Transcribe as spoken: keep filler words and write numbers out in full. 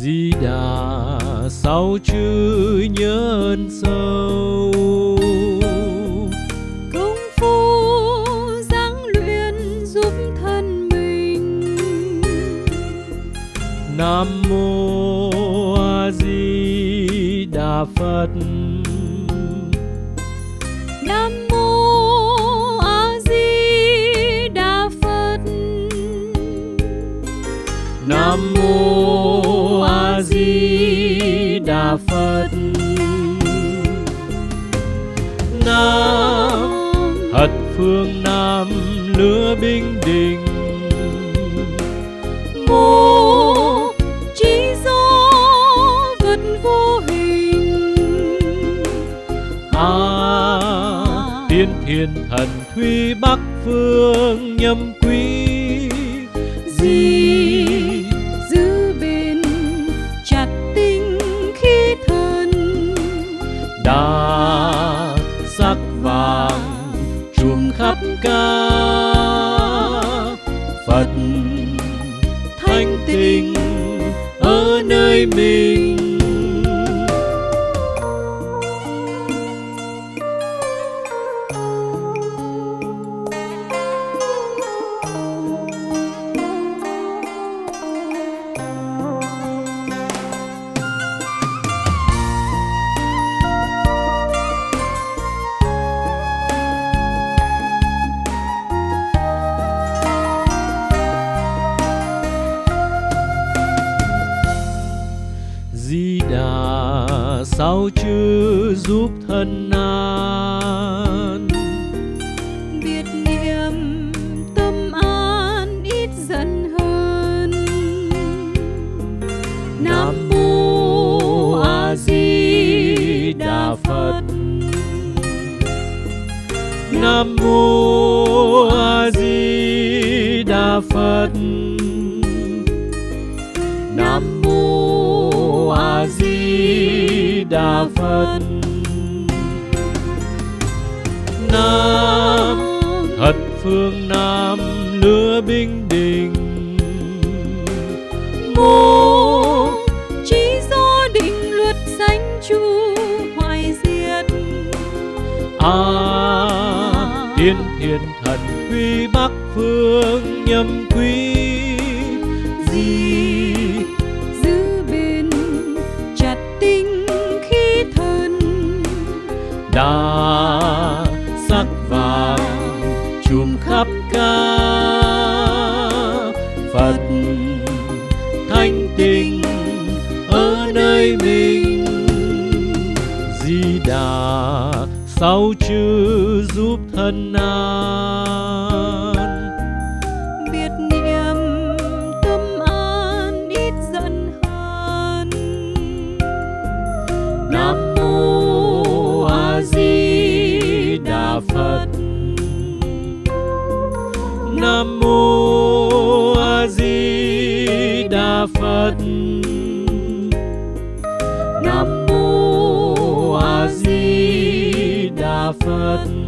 Di Đà sáu chữ nhớ ơn sâu, công phu ráng luyện giúp thân mình. Nam mô A Di Đà Phật. Nam mô A Di Đà Phật. Nam mô A Di Đà Phật. Nam Hật Phương Nam Lứa Binh Đình. Mô Trí Do vật vô hình. A Tiên Thiên Thần Thủy Bắc Phương Nhâm Quý. Di giữ bền chặt tinh khí thần. Đa sắc vàng trùm khắp ca. Phật thanh tịnh ở nơi mình. Di Đà sáu chữ giúp thân an. Biết niệm tâm an ít giận hơn. Nam mô A Di Đà Phật. Nam mô A Di Đà Phật. Nam mô A Di Đà Phật. Nam Hật Phương Nam Lứa Binh Đình. Mô Trí Do định luật sanh chu hoại diệt. A Tiên Thiên Thần Thủy Bắc Phương Nhâm Quý. Di giữ bền chặt tinh khí thần. Đa sắc vàng trùm khắp ca. Phật thanh tịnh ở nơi mình. Di Đà sáu chữ giúp thân an. Biết niệm tâm an ít giận hơn. Nam mô A Di Đà Phật. Nam mô A Di Đà Phật. Nam mô A Di Đà Phật.